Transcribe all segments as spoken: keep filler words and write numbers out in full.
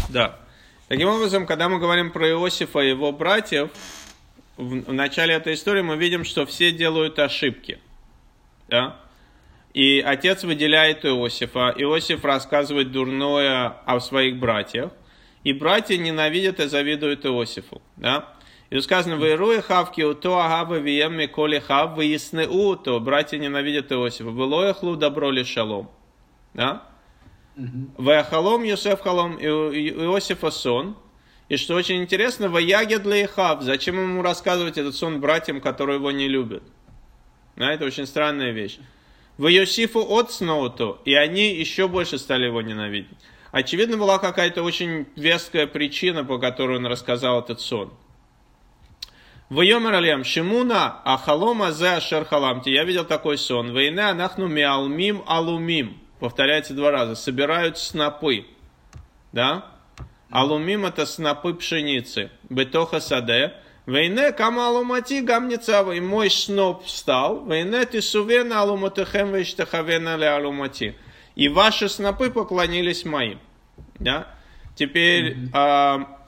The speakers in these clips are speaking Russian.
Да. Таким образом, когда мы говорим про Иосифа и его братьев, в, в начале этой истории мы видим, что все делают ошибки. Да? И отец выделяет Иосифа. Иосиф рассказывает дурное о своих братьях. И братья ненавидят и завидуют Иосифу. Да? И сказано, «Вейруи хавки уто агава вием миколи хав выяснеу то». Братья ненавидят Иосифа. «Велояхлу добро ли шалом». Да? Ваяхалом Йосеф халом, Иосифа сон. И что очень интересно, ваягед лейхав. Зачем ему рассказывать этот сон братьям, которые его не любят? Да, это очень странная вещь. В Йосифу от сноуту, и они еще больше стали его ненавидеть. Очевидно, была какая-то очень веская причина, по которой он рассказал этот сон. В Йомер алям шимуна ахалом азе ашер халамти. Я видел такой сон. Вейне анахну миалмим алумим. Повторяется два раза. Собирают снопы. Да? Алумим это снопы пшеницы. Бетоха саде. Вейне кама алумати гамницава. И мой сноп встал. Вейне тисувена алуматехем вештахавена ле алумати. И ваши снопы поклонились моим. Да? Теперь mm-hmm. а,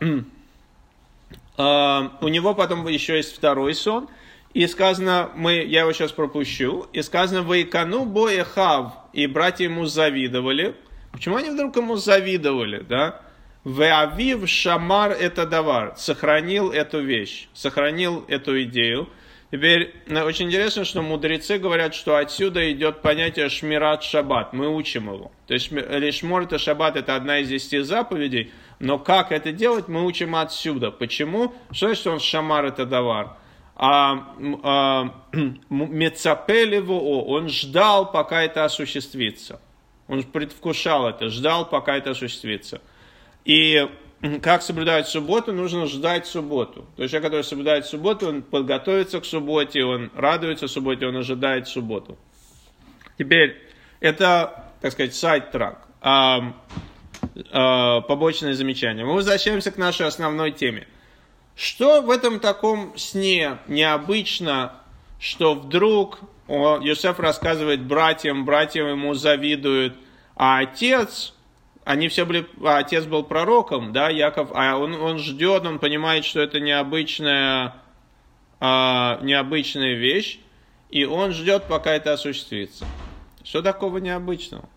а, у него потом еще есть второй сон. И сказано, мы, я его сейчас пропущу, и сказано, «Ваикану боехав», и братья ему завидовали. Почему они вдруг ему завидовали, да? «Веавив шамар это давар», сохранил эту вещь, сохранил эту идею. Теперь, очень интересно, что мудрецы говорят, что отсюда идет понятие шмират шаббат, мы учим его. То есть, лишмор это шаббат, это одна из десяти заповедей, но как это делать, мы учим отсюда. Почему? Что значит, что он шамар это давар? А, а Мецапелеву, он ждал, пока это осуществится. Он предвкушал это, ждал, пока это осуществится. И как соблюдать субботу, нужно ждать субботу. То есть человек, который соблюдает субботу, он подготовится к субботе, он радуется субботе, он ожидает субботу. Теперь, это, так сказать, сайд-трак, а, а, побочное замечание. Мы возвращаемся к нашей основной теме. Что в этом таком сне необычно, что вдруг Йосеф рассказывает братьям, братья ему завидуют, а отец, они все были, а отец был пророком, да, Яков, а он, он ждет, он понимает, что это необычная, а, необычная вещь, и он ждет, пока это осуществится. Что такого необычного?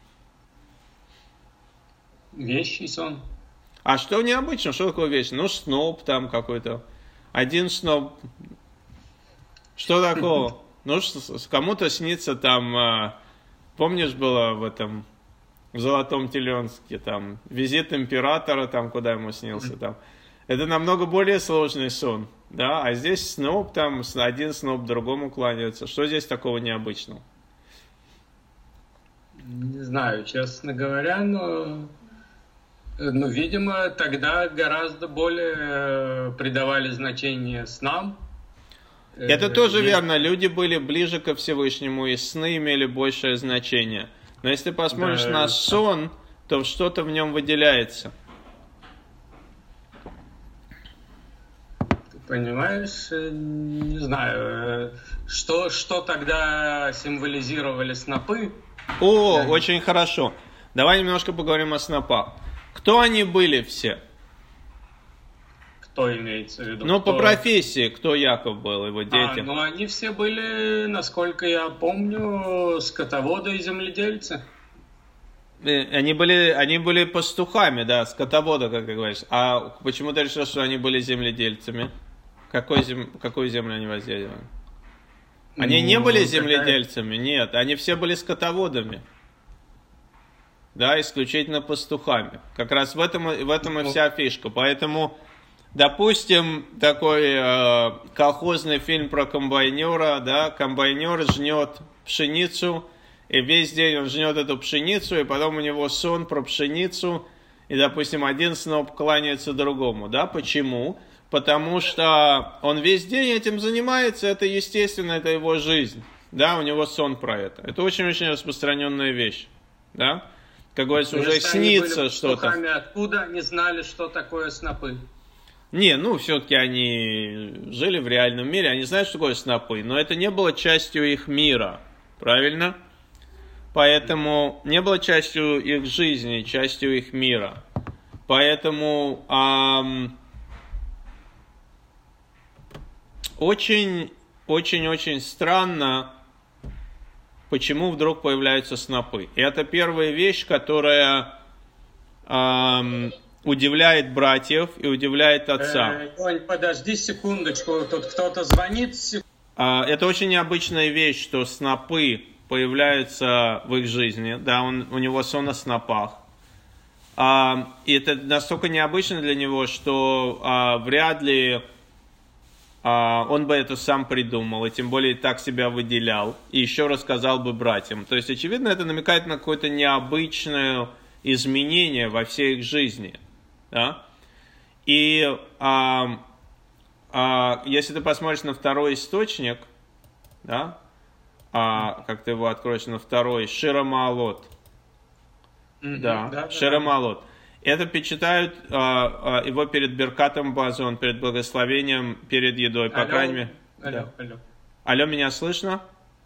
Вещь и сон. А что необычно? Что такое вещь? Ну, сноп там какой-то. Один сноп. Что такого? Ну, кому-то снится там... Помнишь, было в этом... В Золотом Теленске там... Визит императора там, куда ему снился там. Это намного более сложный сон. Да? А здесь сноп там... Один сноп другому кланяется. Что здесь такого необычного? Не знаю, честно говоря, но... Ну, видимо, тогда гораздо более придавали значение снам. Это тоже верно. Люди были ближе ко Всевышнему, и сны имели большее значение. Но если ты посмотришь да, на сон, то что-то в нем выделяется. Ты понимаешь, не знаю, что, что тогда символизировали снопы? О, да. Очень хорошо. Давай немножко поговорим о снопах. Кто они были все? Кто имеется в виду? Ну, кто... по профессии, кто Яков был, его дети? А, ну, они все были, насколько я помню, скотоводы и земледельцы. Они были, они были пастухами, да, скотоводы, как ты говоришь. А почему ты решил, что они были земледельцами? Какой зем... Какую землю они возделывали? Они ну, не были земледельцами, какая... нет, они все были скотоводами. Да, исключительно пастухами. Как раз в этом, в этом и вся фишка. Поэтому, допустим, такой э, колхозный фильм про комбайнера, да, комбайнер жнет пшеницу, и весь день он жнет эту пшеницу, и потом у него сон про пшеницу, и, допустим, один сноп кланяется другому, да, почему? Потому что он весь день этим занимается, это естественно, это его жизнь, да, у него сон про это. Это очень-очень распространенная вещь, да. Как говорится, уже снится что-то. Откуда они знали, что такое снопы? Не, ну, все-таки они жили в реальном мире, они знают, что такое снопы, но это не было частью их мира, правильно? Поэтому не было частью их жизни, частью их мира. Поэтому ам, очень, очень, очень странно, почему вдруг появляются снопы. И это первая вещь, которая эм, удивляет братьев и удивляет отца. Э, Лёнь, подожди секундочку, тут кто-то звонит. А, это очень необычная вещь, что снопы появляются в их жизни. Да, он, у него сон о снопах. А, и это настолько необычно для него, что а, вряд ли а, он бы это сам придумал, и тем более так себя выделял, и еще рассказал бы братьям. То есть, очевидно, это намекает на какое-то необычное изменение во всей их жизни. Да? И а, а, если ты посмотришь на второй источник, да, а, как ты его откроешь, на второй, Шира Маалот, Mm-hmm. да, да, Шира да. Маалот. Это печатают а, а, его перед Беркатом Базон, перед благословением, перед едой, по Алло, крайней мере. алло, Да. алло. Алло, меня слышно?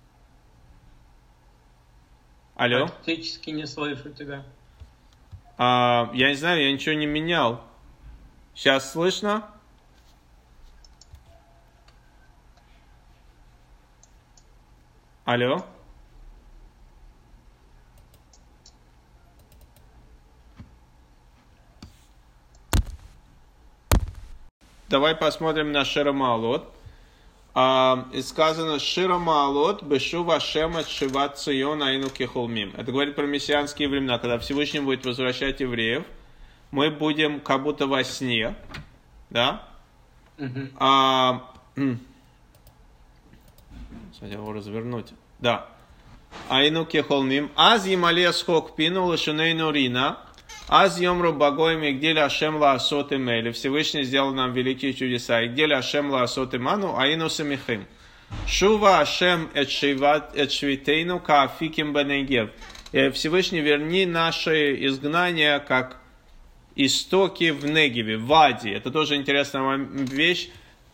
Алло? Практически не слышу тебя. А, я не знаю, я ничего не менял. Сейчас слышно? Алло? Давай посмотрим на Шира Маалот. А, и сказано Шира Маалот бешу вашем от шиват цион айну кехулмим. Это говорит про мессианские времена, когда Всевышний будет возвращать евреев. Мы будем как будто во сне. Да? Мгм. А, м. Кстати, его развернуть. Да. Айну кехулмим. Аз емале схок пину лашунейну рина. Аз йомру багоем и где ли Ашем лаасот имели. Всевышний сделал нам великие чудеса. И где ли Ашем лаасот иману, аину самихим. Шува Ашем эт швитейну каафиким бенегев. Всевышний, верни наше изгнание, как истоки в Негеве, в Вади. Это тоже интересная вещь.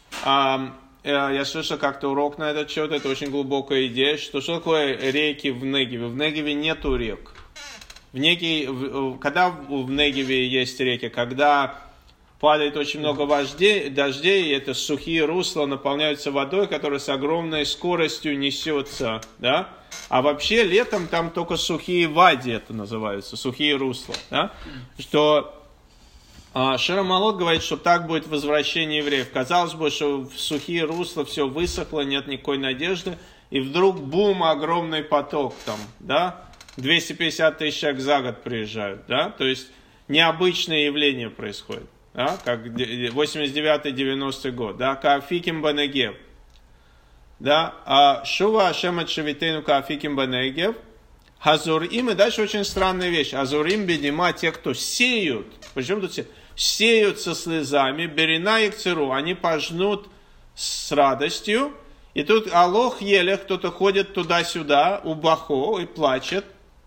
Я слышал как-то урок на этот счет. Это очень глубокая идея. Что, что такое реки в Негеве? В Негеве нету рек. В Неге, в, когда в Негеве есть реки? Когда падает очень много вождей, дождей, и это сухие русла наполняются водой, которая с огромной скоростью несется. Да? А вообще летом там только сухие вади, это называется, сухие русла. Да? Что а, Шира Маалот говорит, что так будет возвращение евреев. Казалось бы, что в сухие русла все высохло, нет никакой надежды, и вдруг бум, огромный поток там, да? двести пятьдесят тысяч человек за год приезжают, да, то есть необычное явление происходит, да, как восемьдесят девятый девяностый год, да, каафиким бенегев, да, а шува ашем ат шевитейну каафиким бенегев, хазурим, и дальше очень странная вещь, хазурим бедима, те, кто сеют, почему тут сеют? Сеют со слезами, берина и кцеру, они пожнут с радостью, и тут алох еле, кто-то ходит туда-сюда, у бахо, и плачет,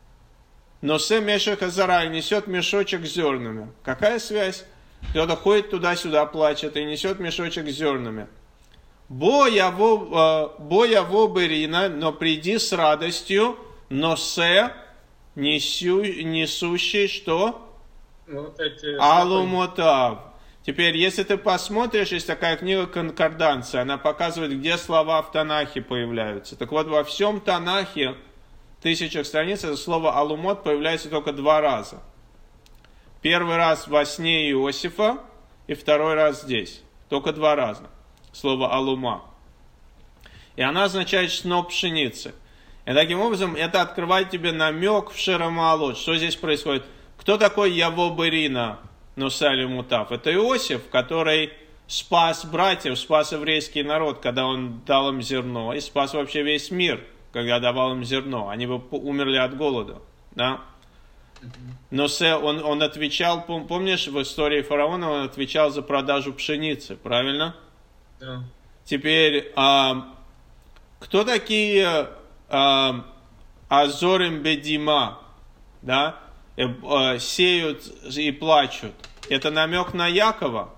но се мешек азарай несет мешочек с зернами. Какая связь? Кто-то ходит туда-сюда, плачет и несет мешочек с зернами. Бо яво берина, но приди с радостью, но се несу, несущий что? Вот эти... Алумотав. Теперь, если ты посмотришь, есть такая книга «Конкорданция», она показывает, где слова в Танахе появляются. Так вот, во всем Танахе, тысячах страниц, это слово «алумот» появляется только два раза. Первый раз во сне Иосифа, и второй раз здесь. Только два раза. Слово «алума». И она означает «сноп пшеницы». И таким образом, это открывает тебе намек в Шира Маалот. Что здесь происходит? Кто такой Яво Берина? Нусали Мутав. Это Иосиф, который спас братьев, спас еврейский народ, когда он дал им зерно, и спас вообще весь мир, когда давал им зерно. Они бы умерли от голода. Да? Но он, он отвечал, помнишь, в истории фараона он отвечал за продажу пшеницы, правильно? Да. Теперь, а, кто такие а, Азорим Бедима, да? Сеют и плачут. Это намек на Якова.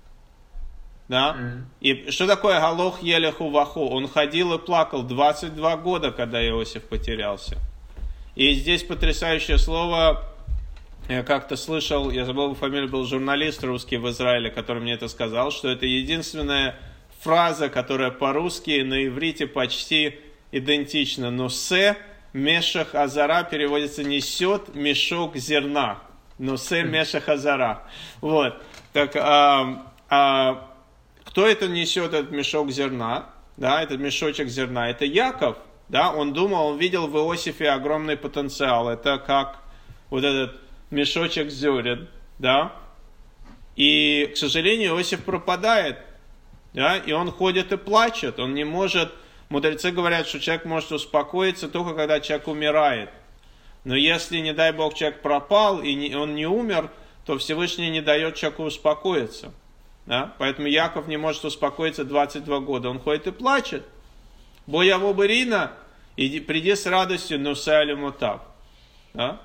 Да? Mm. И что такое Галох Елеху Ваху? Он ходил и плакал двадцать два года, когда Иосиф потерялся. И здесь потрясающее слово Я как-то слышал, я забыл его фамилию, был журналист русский в Израиле, который мне это сказал, что это единственная фраза, которая по-русски на иврите почти идентична. Носе мешах азара переводится несет мешок зерна. Носе мешах азара. Вот. Так, а, а, кто это несет, этот мешок зерна? Да, этот мешочек зерна. Это Яков. Да, он думал, он видел в Иосифе огромный потенциал. Это как вот этот мешочек зерен, да, и, к сожалению, Иосиф пропадает, да, и он ходит и плачет, он не может, мудрецы говорят, что человек может успокоиться только когда человек умирает, но если, не дай Бог, человек пропал и не, он не умер, то Всевышний не дает человеку успокоиться, да, поэтому Яков не может успокоиться двадцать два года, он ходит и плачет, бояво Барина, иди, приди с радостью, но сайлю мотав, да.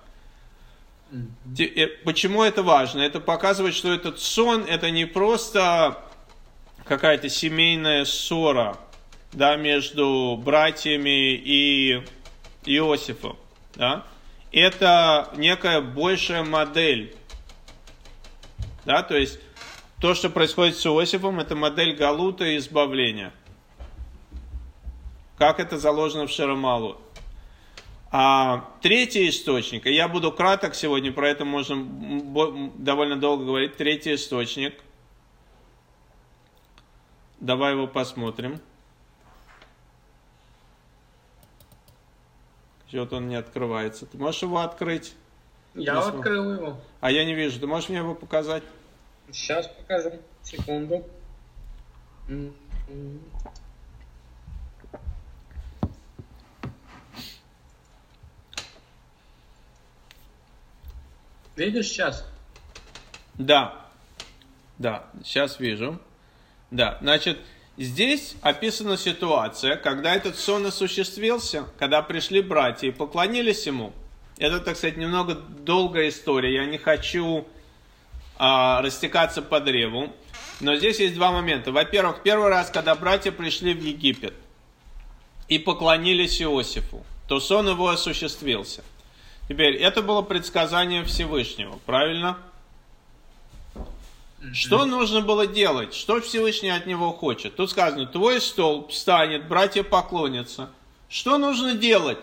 Почему это важно? Это показывает, что этот сон, это не просто какая-то семейная ссора, да, между братьями и Иосифом. Да? Это некая большая модель. Да? То есть то, что происходит с Иосифом, это модель галута и избавления. Как это заложено в Шерамалу. А третий источник, и я буду краток сегодня, про это можно довольно долго говорить. Третий источник. Давай его посмотрим. Что-то он не открывается. Ты можешь его открыть? Я Если... открыл его. А я не вижу. Ты можешь мне его показать? Сейчас покажу. Секунду. Видишь сейчас? Да. Да, сейчас вижу. Да, значит, здесь описана ситуация, когда этот сон осуществился, когда пришли братья и поклонились ему. Это, так сказать, немного долгая история. Я не хочу а, растекаться по древу. Но здесь есть два момента. Во-первых, первый раз, когда братья пришли в Египет и поклонились Иосифу, то сон его осуществился. Теперь, это было предсказание Всевышнего, правильно? Что нужно было делать? Что Всевышний от него хочет? Тут сказано, твой столб встанет, братья поклонятся. Что нужно делать?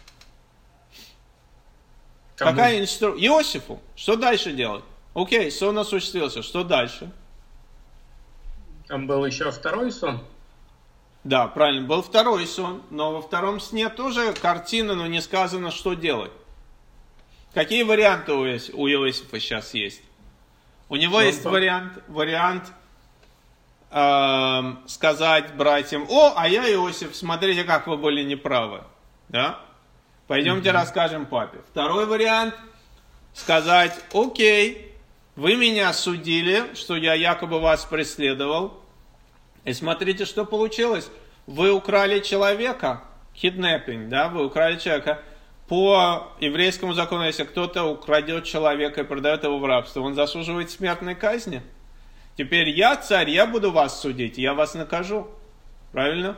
Кому? Какая инструкция? Иосифу. Что дальше делать? Окей, сон осуществился. Что дальше? Там был еще второй сон? Да, правильно, был второй сон. Но во втором сне тоже картина, но не сказано, что делать. Какие варианты у Иосифа сейчас есть? У него есть вариант, вариант э, сказать братьям, о, а я Иосиф, смотрите, как вы были неправы. Да? Пойдемте mm-hmm. расскажем папе. Второй вариант, сказать, окей, вы меня осудили, что я якобы вас преследовал. И смотрите, что получилось. Вы украли человека, kidnapping, да, вы украли человека. По еврейскому закону, если кто-то украдет человека и продает его в рабство, он заслуживает смертной казни. Теперь я царь, я буду вас судить, я вас накажу. Правильно?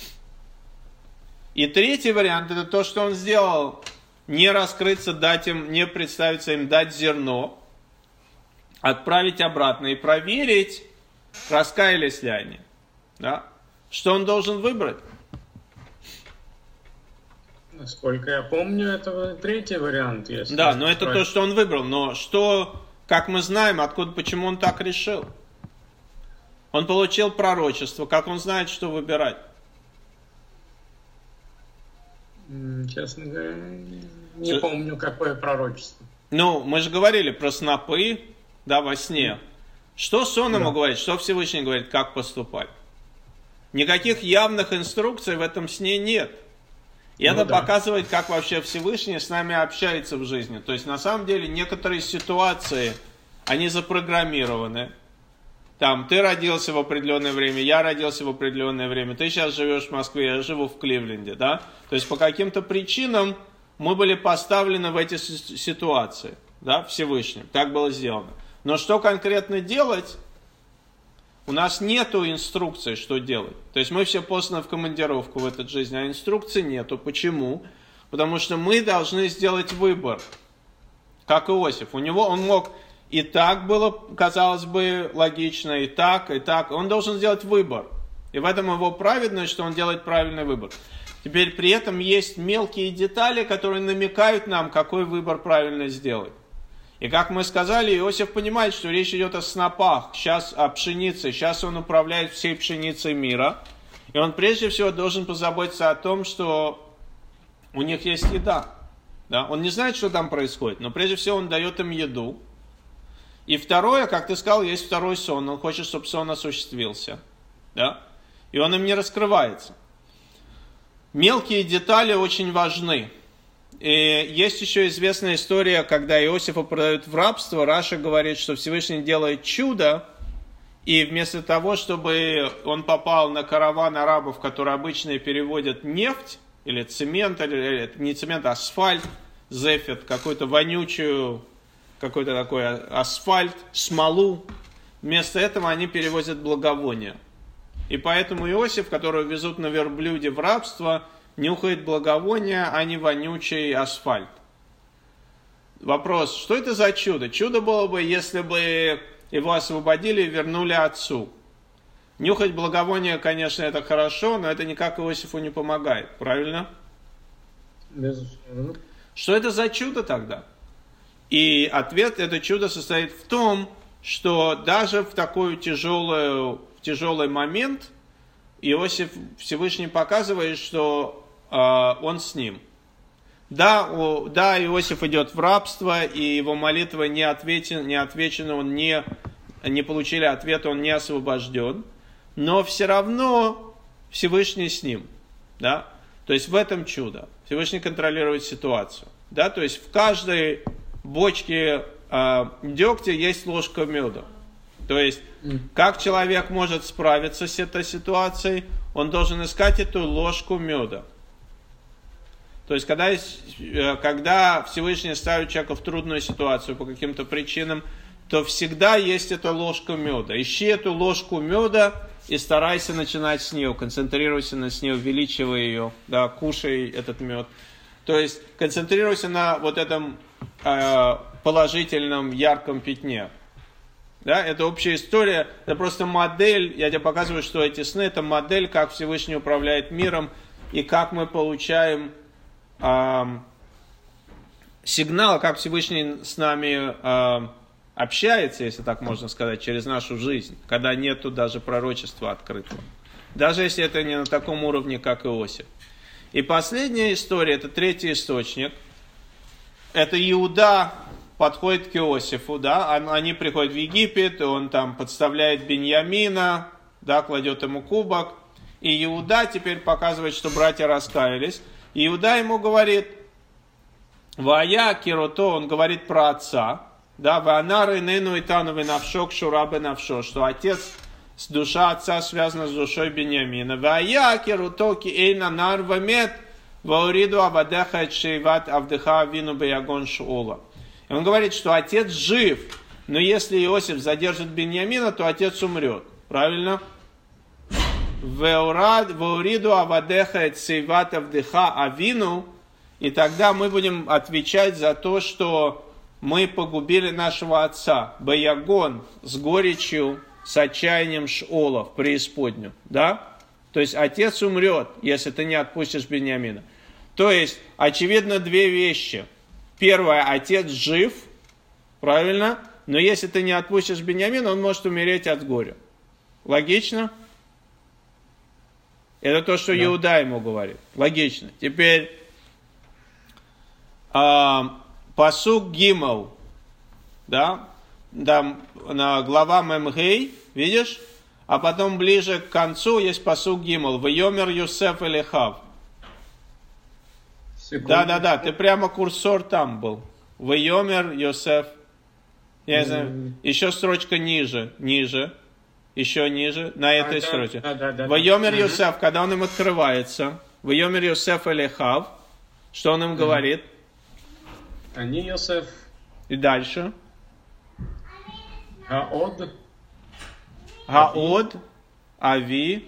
И третий вариант, это то, что он сделал. Не раскрыться, дать им, не представиться им, дать зерно, отправить обратно и проверить, раскаялись ли они. Да? Что он должен выбрать? Насколько я помню, это третий вариант. Если да, но это то, что он выбрал. Но что, как мы знаем, откуда, почему он так решил? Он получил пророчество. Как он знает, что выбирать? Честно говоря, не что? помню, какое пророчество. Ну, мы же говорили про снопы, да, во сне. Что сон ему да. говорит? Что Всевышний говорит, как поступать? Никаких явных инструкций в этом сне нет. И ну, это да. показывает, как вообще Всевышний с нами общается в жизни. То есть, на самом деле, некоторые ситуации, они запрограммированы. Там, ты родился в определенное время, я родился в определенное время, ты сейчас живешь в Москве, я живу в Кливленде, да? То есть, по каким-то причинам мы были поставлены в эти ситуации, да, Всевышним. Так было сделано. Но что конкретно делать? У нас нету инструкции, что делать. То есть мы все посланы в командировку в этой жизни, а инструкции нету. Почему? Потому что мы должны сделать выбор. как Иосиф. У него он мог, и так было, казалось бы, логично, и так, и так. Он должен сделать выбор. И в этом его праведность, что он делает правильный выбор. Теперь при этом есть мелкие детали, которые намекают нам, какой выбор правильно сделать. И как мы сказали, Иосиф понимает, что речь идет о снопах, сейчас о пшенице, сейчас он управляет всей пшеницей мира. И он прежде всего должен позаботиться о том, что у них есть еда. Да? Он не знает, что там происходит, но прежде всего он дает им еду. И второе, как ты сказал, есть второй сон. Он хочет, чтобы сон осуществился. Да? И он им не раскрывается. Мелкие детали очень важны. И есть еще известная история, когда Иосифа продают в рабство. Раша говорит, что Всевышний делает чудо, и вместо того, чтобы он попал на караван арабов, которые обычно переводят нефть, или цемент, или не цемент, а асфальт, зефет, какую-то вонючую, какой-то такой асфальт, смолу, вместо этого они перевозят благовония. И поэтому Иосиф, которого везут на верблюде в рабство, нюхает благовония, а не вонючий асфальт. Вопрос, что это за чудо? Чудо было бы, если бы его освободили и вернули отцу. Нюхать благовония, конечно, это хорошо, но это никак Иосифу не помогает, правильно? Безусловно. Что это за чудо тогда? И ответ, это чудо состоит в том, что даже в такой тяжелый, в тяжелый момент Иосиф Всевышний показывает, что он с ним. Да, о, да, Иосиф идет в рабство, и его молитва не ответена, не отвечена, он не, не получили ответа, он не освобожден. Но все равно Всевышний с ним. Да? То есть в этом чудо. Всевышний контролирует ситуацию. Да? То есть в каждой бочке э, дегтя есть ложка меда. То есть как человек может справиться с этой ситуацией, он должен искать эту ложку меда. То есть, когда, когда Всевышний ставит человека в трудную ситуацию по каким-то причинам, то всегда есть эта ложка меда. Ищи эту ложку меда и старайся начинать с нее, концентрируйся на с ней, увеличивай ее, да, кушай этот мед. То есть, концентрируйся на вот этом э, положительном, ярком пятне. Да, это общая история, это просто модель, я тебе показываю, что эти сны, это модель, как Всевышний управляет миром и как мы получаем э, сигнал, как Всевышний с нами э, общается, если так можно сказать, через нашу жизнь, когда нету даже пророчества открытого. Даже если это не на таком уровне, как Иосиф. И последняя история, это третий источник, это Иуда подходит к Иосифу, да, они приходят в Египет, он там подставляет Беньямина, да, кладет ему кубок, и Иуда теперь показывает, что братья раскаялись, и Иуда ему говорит, «Вая кирото», он говорит про отца, да, «Ванары нену итану венавшо кшура бенавшо», что отец, с душа отца связана с душой Беньямина, «Вая кирото ки эйна нар вамет, вауриду авадеха эчшейват авдеха авину беягон шуола». И он говорит, что отец жив, но если Иосиф задержит Беньямина, то отец умрет. Правильно? «Вауриду авадеха эчшейват авдеха авину», и тогда мы будем отвечать за то, что мы погубили нашего отца. Баягон, с горечью, с отчаянием Шеола в преисподнюю. Да? То есть отец умрет, если ты не отпустишь Беньямина. То есть, очевидно, две вещи. Первое, отец жив, правильно? Но если ты не отпустишь Беньямина, он может умереть от горя. Логично? Это то, что да. Иуда ему говорит. Логично. Теперь, э, пасук Гимел, да? Там на глава Мемгей, видишь? А потом ближе к концу есть пасук Гимел. Вайомер Йосеф Элехав. Да, да, да, ты прямо курсор там был. Вайомер Йосеф. Я не знаю, еще строчка ниже, ниже, еще ниже, на этой а, строчке. Да, да, да, Вайомер да. Йосеф, когда он им открывается. Вайомер Йосеф Элехав. Что он им mm-hmm. говорит? Они Йосеф. И дальше. Гаод. Гаод. Ави.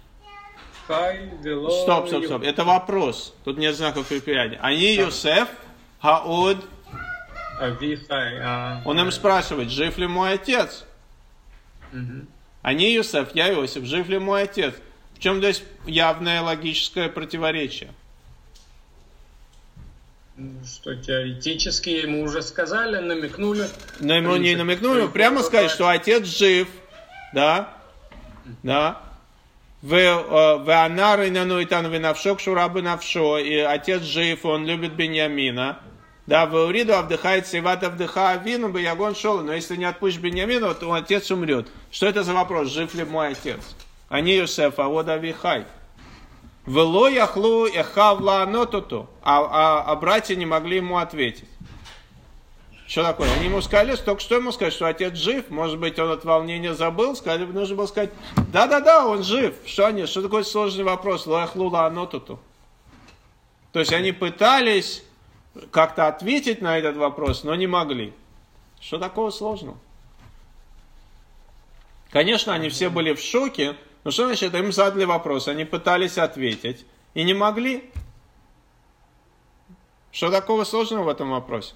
Вело, стоп, стоп, стоп. Это вопрос. Тут нет знаков препинания. Они Йосеф, Гаод, Авихай, а... Он им спрашивает, жив ли мой отец? Угу. А не Иосиф, я Иосиф, жив ли мой отец? В чем здесь явное логическое противоречие? Что теоретически ему уже сказали, намекнули. Но ему не намекнули, прямо сказать, что отец жив, да, да. В Анары Нануитан Винавшок Шурабы Навшо, и отец жив, он любит Беньямина. Да, в Уриду Авдыхает Севат Авдыха Авину бы Ягон шел, но если не отпустишь Беньямина, то отец умрет. Что это за вопрос, жив ли мой отец? А не Йосеф, а вот Авихай. Вело яхлу эхавла нотуту, а, а, а братья не могли ему ответить. Что такое? Они ему сказали, только что ему сказать, что отец жив, может быть, он от волнения забыл, сказали, нужно было сказать, да-да-да, он жив. Что они, что такой сложный вопрос? Ло яхлу ла нотуту. То есть они пытались как-то ответить на этот вопрос, но не могли. Что такого сложного? Конечно, они все были в шоке, но что значит, им задали вопрос, они пытались ответить и не могли. Что такого сложного в этом вопросе?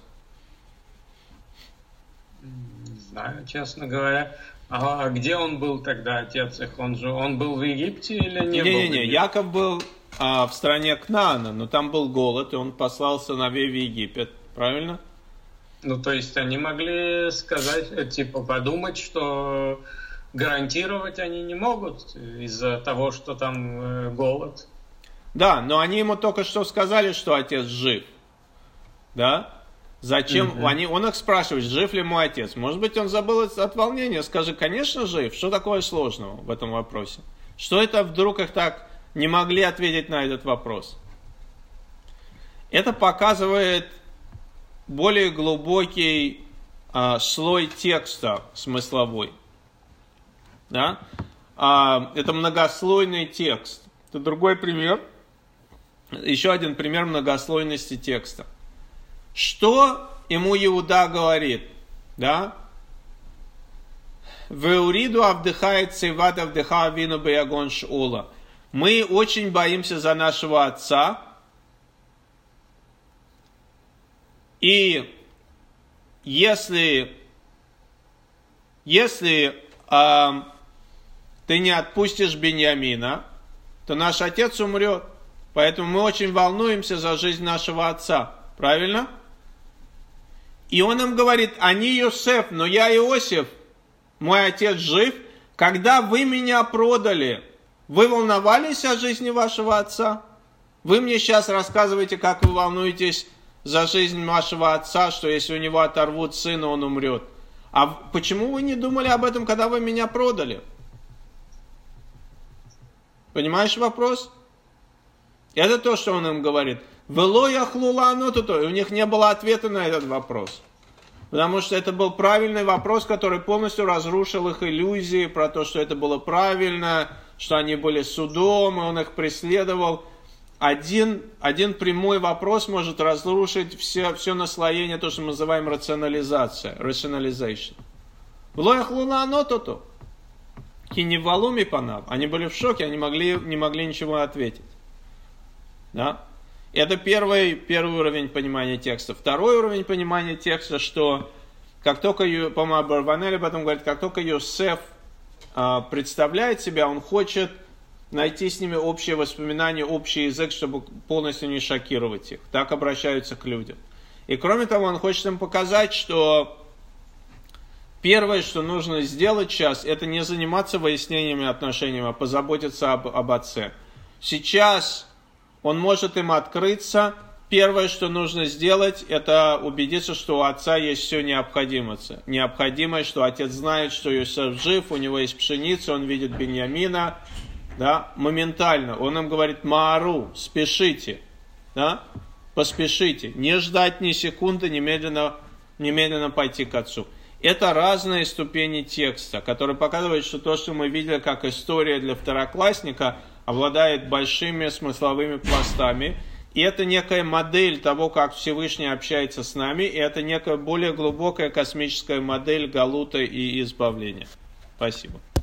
Не знаю, честно говоря. А где он был тогда, отец их? Он же, он был в Египте или не, не был? Не-не-не, Яков был а, в стране Кнаана, но там был голод, и он послал сыновей в Египет, правильно? Ну, то есть они могли сказать, типа, подумать, что гарантировать они не могут из-за того, что там э, голод. Да, но они ему только что сказали, что отец жив. Да? Зачем? Mm-hmm. Они, он их спрашивает, жив ли мой отец. Может быть, он забыл от волнения. Скажи, конечно, жив. Что такое сложного в этом вопросе? Что это вдруг их так не могли ответить на этот вопрос? Это показывает более глубокий а, слой текста смысловой. Да? А, это многослойный текст. Это другой пример. Еще один пример многослойности текста. Что ему Иуда говорит? Да? Веуриду авдыхает севат авдыха вину беягон шула. Мы очень боимся за нашего отца. И если, если э, ты не отпустишь Беньямина, то наш отец умрет. Поэтому мы очень волнуемся за жизнь нашего отца. Правильно? И он им говорит, они Йосеф, но я Иосиф, мой отец жив. Когда вы меня продали, вы волновались о жизни вашего отца? Вы мне сейчас рассказываете, как вы волнуетесь за жизнь вашего отца, что если у него оторвут сына, он умрет. А почему вы не думали об этом, когда вы меня продали? Понимаешь вопрос? Это то, что он им говорит. Вело яхлула анотуто. И у них не было ответа на этот вопрос. Потому что это был правильный вопрос, который полностью разрушил их иллюзии про то, что это было правильно, что они были судом, и он их преследовал. Один, один прямой вопрос может разрушить все, все наслоение, то, что мы называем рационализация, rationalization. Вело яхлула анотуто. Киневалуми панав. Они были в шоке, они могли, не могли ничего ответить. Да? Это первый, первый уровень понимания текста. Второй уровень понимания текста, что как только, по-моему, Барбанель об этом говорит, как только Йосеф а, представляет себя, он хочет найти с ними общее воспоминание, общий язык, чтобы полностью не шокировать их. Так обращаются к людям. И кроме того, он хочет им показать, что первое, что нужно сделать сейчас, это не заниматься выяснениями отношений, а позаботиться об, об отце. Сейчас он может им открыться. Первое, что нужно сделать, это убедиться, что у отца есть все необходимое. Необходимое, что отец знает, что Йосеф жив, у него есть пшеница, он видит Беньямина. Да? Моментально. Он им говорит, Маару, спешите. Да? Поспешите. Не ждать ни секунды, немедленно, немедленно пойти к отцу. Это разные ступени текста, которые показывают, что то, что мы видели как история для второклассника, обладает большими смысловыми пластами. И это некая модель того, как Всевышний общается с нами. И это некая более глубокая космическая модель галута и избавления. Спасибо.